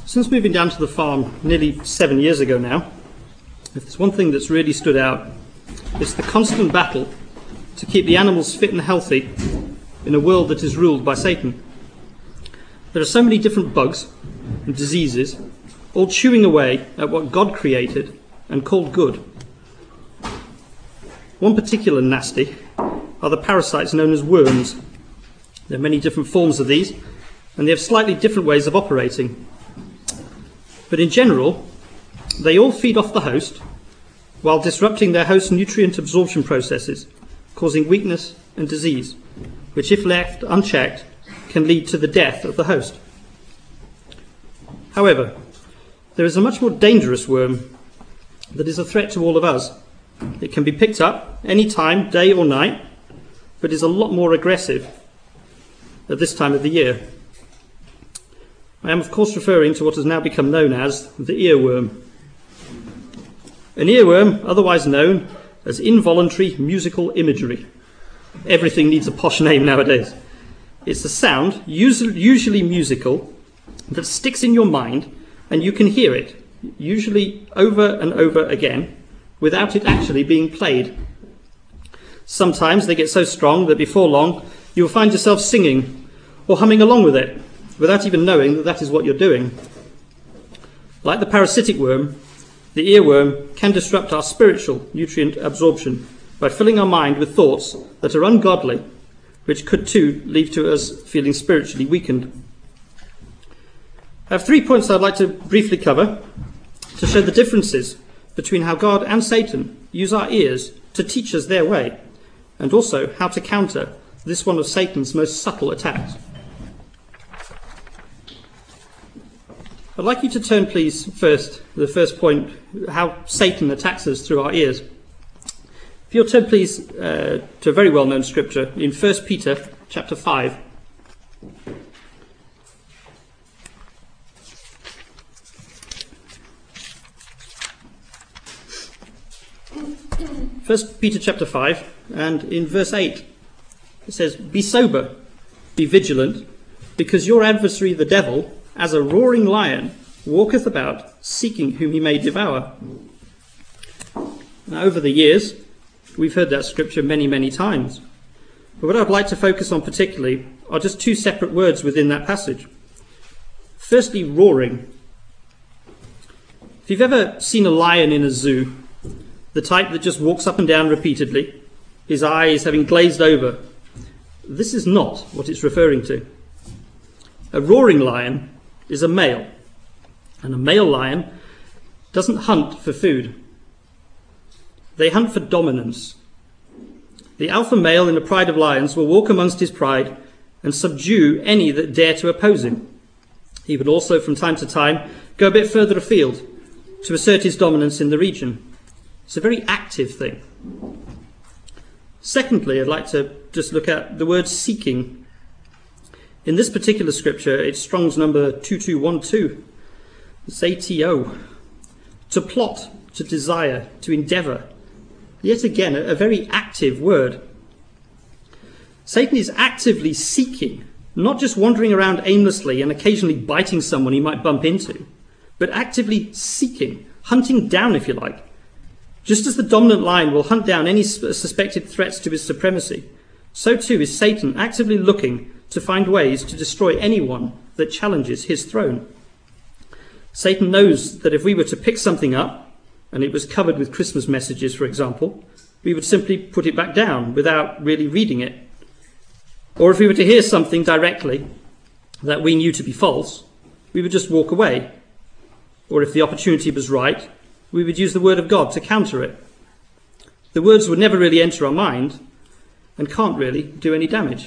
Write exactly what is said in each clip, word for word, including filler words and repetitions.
Since moving down to the farm nearly seven years ago now, if there's one thing that's really stood out, it's the constant battle to keep the animals fit and healthy in a world that is ruled by Satan. There are so many different bugs and diseases, all chewing away at what God created and called good. One particular nasty are the parasites known as worms. There are many different forms of these, and they have slightly different ways of operating. But in general, they all feed off the host while disrupting their host's nutrient absorption processes, causing weakness and disease, which if left unchecked can lead to the death of the host. However, there is a much more dangerous worm that is a threat to all of us. It can be picked up any time, day or night, but is a lot more aggressive at this time of the year. I am of course referring to what has now become known as the earworm. An earworm, otherwise known as involuntary musical imagery. Everything needs a posh name nowadays. It's a sound, usually musical, that sticks in your mind and you can hear it, usually over and over again, without it actually being played. Sometimes they get so strong that before long you'll find yourself singing or humming along with it, without even knowing that that is what you're doing. Like the parasitic worm, the earworm can disrupt our spiritual nutrient absorption by filling our mind with thoughts that are ungodly, which could too lead to us feeling spiritually weakened. I have three points I'd like to briefly cover to show the differences between how God and Satan use our ears to teach us their way, and also how to counter this one of Satan's most subtle attacks. I'd like you to turn, please, first, the first point, how Satan attacks us through our ears. If you'll turn, please, uh, to a very well-known scripture in First Peter chapter five. First Peter chapter five, and in verse eight, it says, "Be sober, be vigilant, because your adversary the devil, as a roaring lion, walketh about, seeking whom he may devour." Now, over the years, we've heard that scripture many, many times. But what I'd like to focus on particularly are just two separate words within that passage. Firstly, roaring. If you've ever seen a lion in a zoo, the type that just walks up and down repeatedly, his eyes having glazed over, this is not what it's referring to. A roaring lion is a male, and a male lion doesn't hunt for food. They hunt for dominance. The alpha male in a pride of lions will walk amongst his pride and subdue any that dare to oppose him. He would also from time to time go a bit further afield to assert his dominance in the region. It's a very active thing. Secondly, I'd like to just look at the word seeking. In this particular scripture, it's Strong's number two two one two. It's A T O. To plot, to desire, to endeavour. Yet again, a, a very active word. Satan is actively seeking, not just wandering around aimlessly and occasionally biting someone he might bump into, but actively seeking, hunting down, if you like. Just as the dominant lion will hunt down any suspected threats to his supremacy, so too is Satan actively looking to find ways to destroy anyone that challenges his throne. Satan knows that if we were to pick something up, and it was covered with Christmas messages, for example, we would simply put it back down without really reading it. Or if we were to hear something directly that we knew to be false, we would just walk away. Or if the opportunity was right, we would use the word of God to counter it. The words would never really enter our mind and can't really do any damage.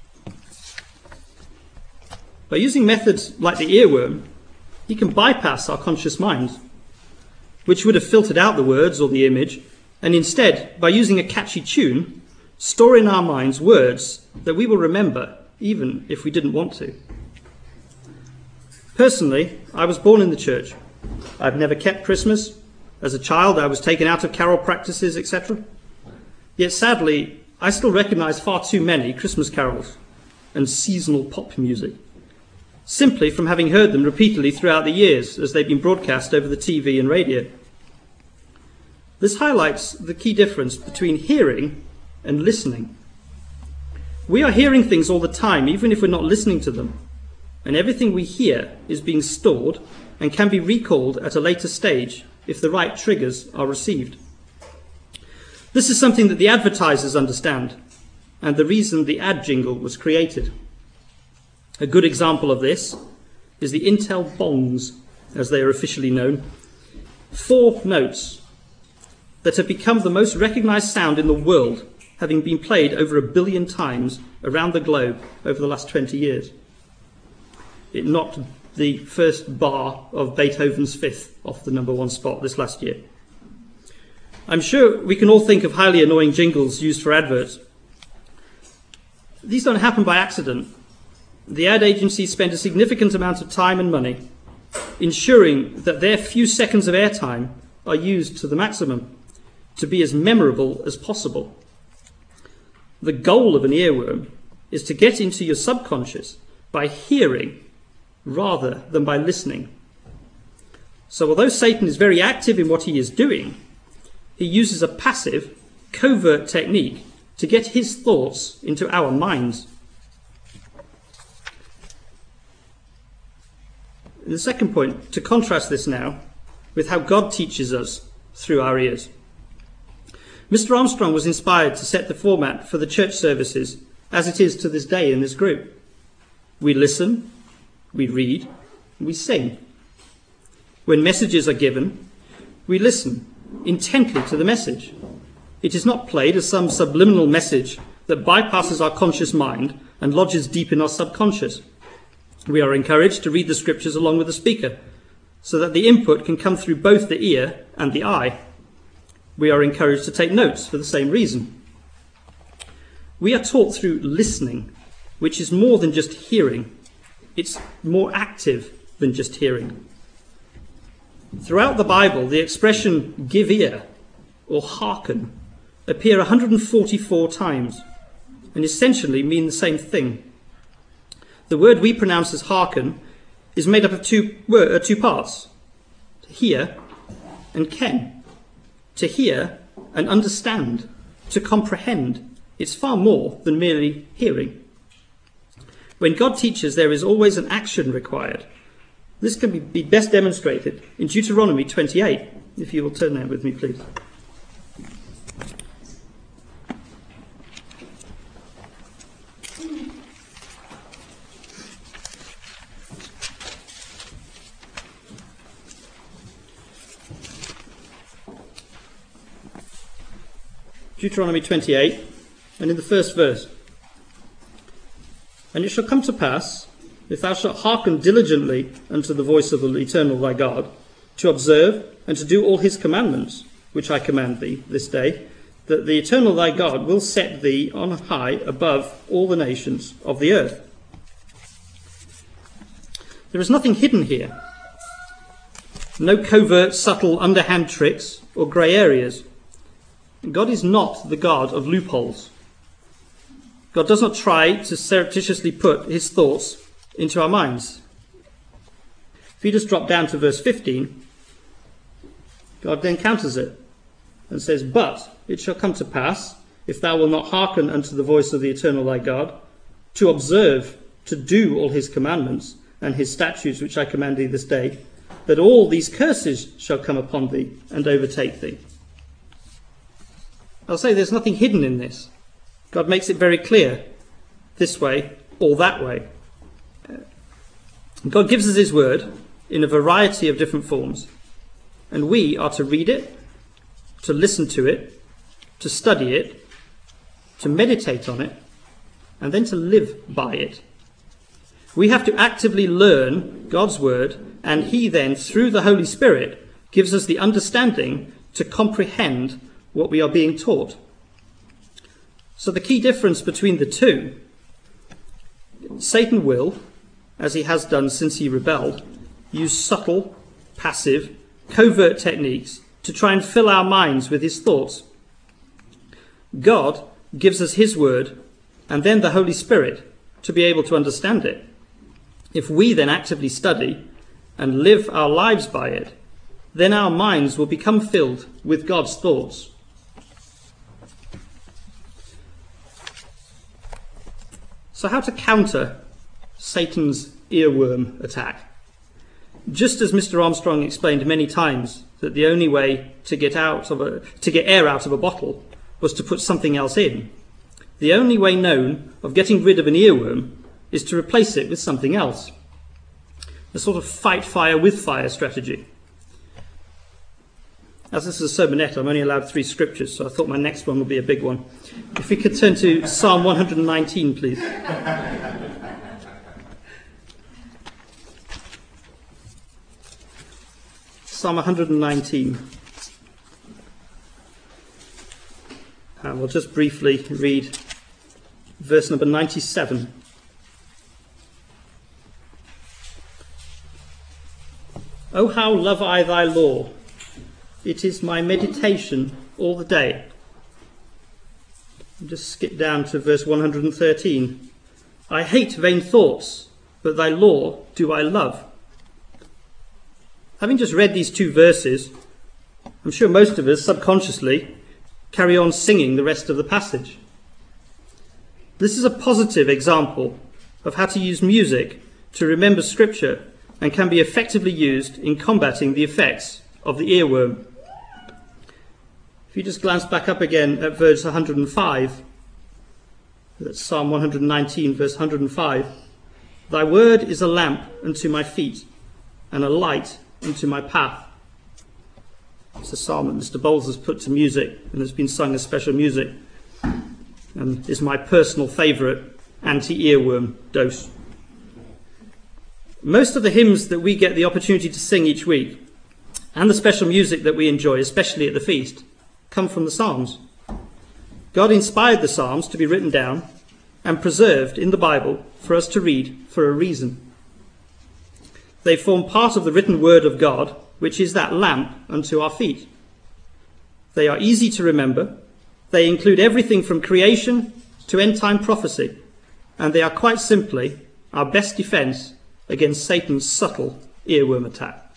By using methods like the earworm, he can bypass our conscious mind, which would have filtered out the words or the image, and instead, by using a catchy tune, store in our minds words that we will remember even if we didn't want to. Personally, I was born in the church. I've never kept Christmas. As a child, I was taken out of carol practices, et cetera. Yet sadly, I still recognise far too many Christmas carols and seasonal pop music. simply from having heard them repeatedly throughout the years as they've been broadcast over the T V and radio. This highlights the key difference between hearing and listening. We are hearing things all the time, even if we're not listening to them, and everything we hear is being stored and can be recalled at a later stage if the right triggers are received. This is something that the advertisers understand, and the reason the ad jingle was created. A good example of this is the Intel bongs, as they are officially known. Four notes that have become the most recognized sound in the world, having been played over a billion times around the globe over the last twenty years. It knocked the first bar of Beethoven's Fifth off the number one spot this last year. I'm sure we can all think of highly annoying jingles used for adverts. These don't happen by accident. The ad agencies spend a significant amount of time and money ensuring that their few seconds of airtime are used to the maximum, to be as memorable as possible. The goal of an earworm is to get into your subconscious by hearing rather than by listening. So although Satan is very active in what he is doing, he uses a passive, covert technique to get his thoughts into our minds. And the second point, to contrast this now with how God teaches us through our ears. Mister Armstrong was inspired to set the format for the church services as it is to this day in this group. We listen, we read, and we sing. When messages are given, we listen intently to the message. It is not played as some subliminal message that bypasses our conscious mind and lodges deep in our subconscious. We are encouraged to read the scriptures along with the speaker, so that the input can come through both the ear and the eye. We are encouraged to take notes for the same reason. We are taught through listening, which is more than just hearing. It's more active than just hearing. Throughout the Bible, the expression give ear or hearken appear one hundred forty-four times and essentially mean the same thing. The word we pronounce as hearken is made up of two, uh, two parts, to hear and ken. To hear and understand, to comprehend. It's far more than merely hearing. When God teaches, there is always an action required. This can be, be best demonstrated in Deuteronomy twenty-eight. If you will turn there with me, please. Deuteronomy twenty-eight, and in the first verse. And it shall come to pass, if thou shalt hearken diligently unto the voice of the Eternal thy God, to observe and to do all his commandments, which I command thee this day, that the Eternal thy God will set thee on high above all the nations of the earth. There is nothing hidden here. No covert, subtle, underhand tricks or grey areas. God is not the God of loopholes. God does not try to surreptitiously put his thoughts into our minds. If you just drop down to verse fifteen, God then counters it and says, But it shall come to pass, if thou wilt not hearken unto the voice of the Eternal thy God, to observe, to do all his commandments and his statutes which I command thee this day, that all these curses shall come upon thee and overtake thee. I'll say there's nothing hidden in this. God makes it very clear, this way or that way. God gives us his word in a variety of different forms, and we are to read it, to listen to it, to study it, to meditate on it, and then to live by it. We have to actively learn God's word, and he then, through the Holy Spirit, gives us the understanding to comprehend what we are being taught. So the key difference between the two, Satan will, as he has done since he rebelled, use subtle, passive, covert techniques to try and fill our minds with his thoughts. God gives us his word and then the Holy Spirit to be able to understand it. If we then actively study and live our lives by it, then our minds will become filled with God's thoughts. So how to counter Satan's earworm attack? Just as Mister Armstrong explained many times that the only way to get out of a, to get air out of a bottle was to put something else in, the only way known of getting rid of an earworm is to replace it with something else. A sort of fight fire with fire strategy. As this is a sermonette, I'm only allowed three scriptures, so I thought my next one would be a big one. If we could turn to Psalm one hundred nineteen, please. Psalm one hundred nineteen. And we'll just briefly read verse number ninety-seven. Oh, how love I thy law! It is my meditation all the day. I'll just skip down to verse one hundred thirteen. I hate vain thoughts, but thy law do I love. Having just read these two verses, I'm sure most of us subconsciously carry on singing the rest of the passage. This is a positive example of how to use music to remember Scripture and can be effectively used in combating the effects of the earworm. If you just glance back up again at verse one hundred five, that's Psalm one hundred nineteen, verse one hundred five. Thy word is a lamp unto my feet and a light unto my path. It's a psalm that Mister Bowles has put to music and has been sung as special music, and is my personal favourite anti-earworm dose. Most of the hymns that we get the opportunity to sing each week, and the special music that we enjoy, especially at the feast, come from the Psalms. God inspired the Psalms to be written down and preserved in the Bible for us to read for a reason. They form part of the written word of God, which is that lamp unto our feet. They are easy to remember. They include everything from creation to end-time prophecy, and they are quite simply our best defence against Satan's subtle earworm attack.